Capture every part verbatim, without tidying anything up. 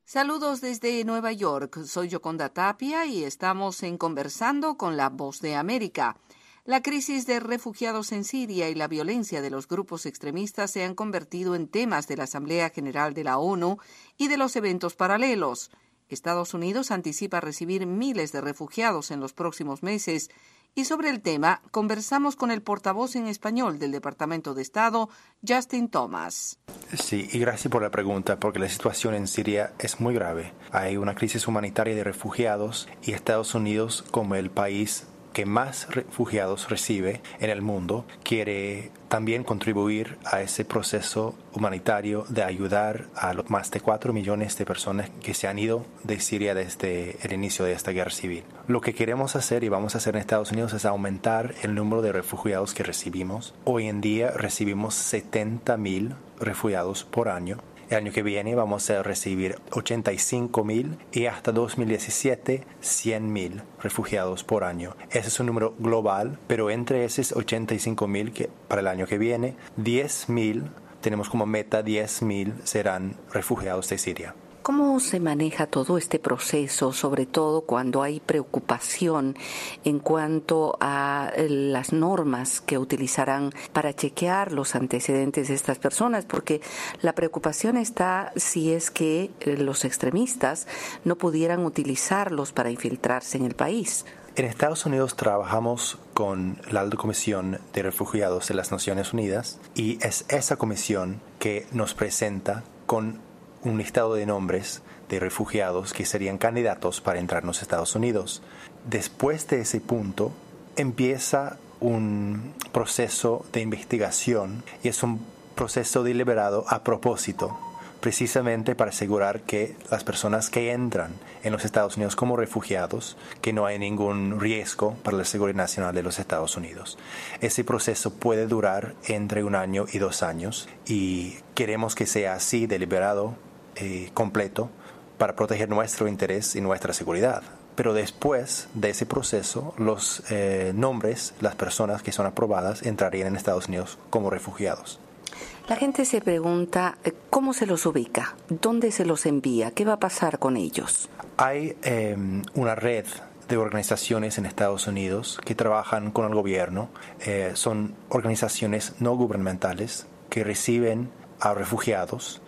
Saludos desde Nueva York. Soy Yoconda Tapia y estamos en Conversando con la Voz de América. La crisis de refugiados en Siria y la violencia de los grupos extremistas se han convertido en temas de la Asamblea General de la ONU y de los eventos paralelos. Estados Unidos anticipa recibir miles de refugiados en los próximos meses. Y sobre el tema, conversamos con el portavoz en español del Departamento de Estado, Justin Thomas. Sí, y gracias por la pregunta, porque la situación en Siria es muy grave. Hay una crisis humanitaria de refugiados y Estados Unidos, como el país que más refugiados recibe en el mundo, quiere también contribuir a ese proceso humanitario de ayudar a los más de cuatro millones de personas que se han ido de Siria desde el inicio de esta guerra civil. Lo que queremos hacer y vamos a hacer en Estados Unidos es aumentar el número de refugiados que recibimos. Hoy en día recibimos setenta mil refugiados por año. El año que viene vamos a recibir ochenta y cinco mil y hasta dos mil diecisiete cien mil refugiados por año. Ese es un número global, pero entre esos ochenta y cinco mil que para el año que viene, diez mil, tenemos como meta diez mil serán refugiados de Siria. ¿Cómo se maneja todo este proceso, sobre todo cuando hay preocupación en cuanto a las normas que utilizarán para chequear los antecedentes de estas personas? Porque la preocupación está si es que los extremistas no pudieran utilizarlos para infiltrarse en el país. En Estados Unidos trabajamos con la Alta Comisión de Refugiados de las Naciones Unidas y es esa comisión que nos presenta con un listado de nombres de refugiados que serían candidatos para entrar en los Estados Unidos. Después de ese punto empieza un proceso de investigación y es un proceso deliberado a propósito, precisamente para asegurar que las personas que entran en los Estados Unidos como refugiados, que no hay ningún riesgo para la seguridad nacional de los Estados Unidos. Ese proceso puede durar entre un año y dos años y queremos que sea así deliberado, eh, completo, para proteger nuestro interés y nuestra seguridad. Pero después de ese proceso, los eh, nombres, las personas que son aprobadas, entrarían en Estados Unidos como refugiados. La gente se pregunta, ¿cómo se los ubica? ¿Dónde se los envía? ¿Qué va a pasar con ellos? Hay eh, una red de organizaciones en Estados Unidos que trabajan con el gobierno. Eh, son organizaciones no gubernamentales que reciben a refugiados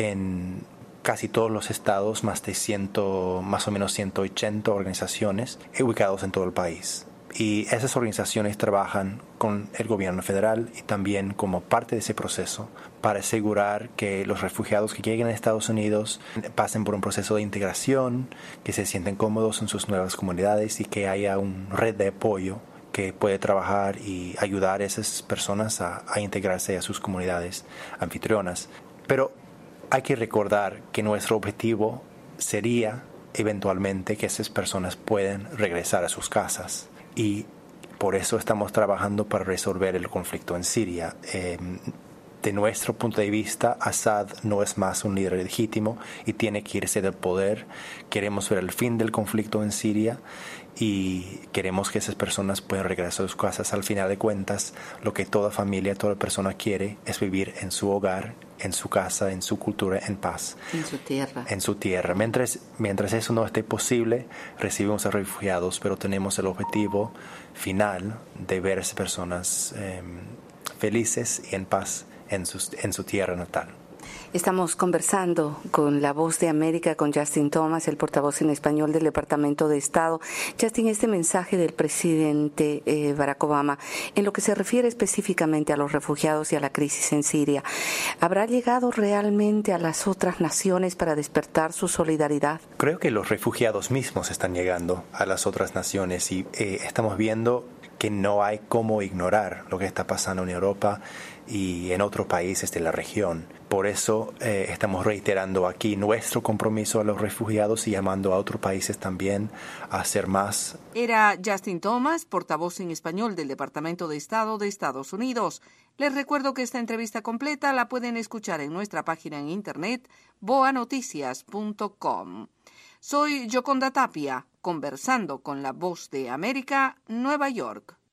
en casi todos los estados, más de ciento, más o menos ciento ochenta organizaciones ubicados en todo el país. Y esas organizaciones trabajan con el gobierno federal y también como parte de ese proceso para asegurar que los refugiados que lleguen a Estados Unidos pasen por un proceso de integración, que se sienten cómodos en sus nuevas comunidades y que haya una red de apoyo que puede trabajar y ayudar a esas personas a, a integrarse a sus comunidades anfitrionas. Pero hay que recordar que nuestro objetivo sería eventualmente que esas personas puedan regresar a sus casas. Y por eso estamos trabajando para resolver el conflicto en Siria. Eh, de nuestro punto de vista, Assad no es más un líder legítimo y tiene que irse del poder. Queremos ver el fin del conflicto en Siria y queremos que esas personas puedan regresar a sus casas. Al final de cuentas, lo que toda familia, toda persona quiere es vivir en su hogar, en su casa, en su cultura, en paz. En su tierra. En su tierra. Mientras, mientras eso no esté posible, recibimos a refugiados, pero tenemos el objetivo final de ver a esas personas eh, felices y en paz en, sus, en su tierra natal. Estamos conversando con la Voz de América, con Justin Thomas, el portavoz en español del Departamento de Estado. Justin, este mensaje del presidente eh, Barack Obama, en lo que se refiere específicamente a los refugiados y a la crisis en Siria, ¿habrá llegado realmente a las otras naciones para despertar su solidaridad? Creo que los refugiados mismos están llegando a las otras naciones y eh, estamos viendo que no hay cómo ignorar lo que está pasando en Europa y en otros países de la región. Por eso eh, estamos reiterando aquí nuestro compromiso a los refugiados y llamando a otros países también a hacer más. Era Justin Thomas, portavoz en español del Departamento de Estado de Estados Unidos. Les recuerdo que esta entrevista completa la pueden escuchar en nuestra página en internet boa noticias punto com. Soy Yoconda Tapia, conversando con la Voz de América, Nueva York.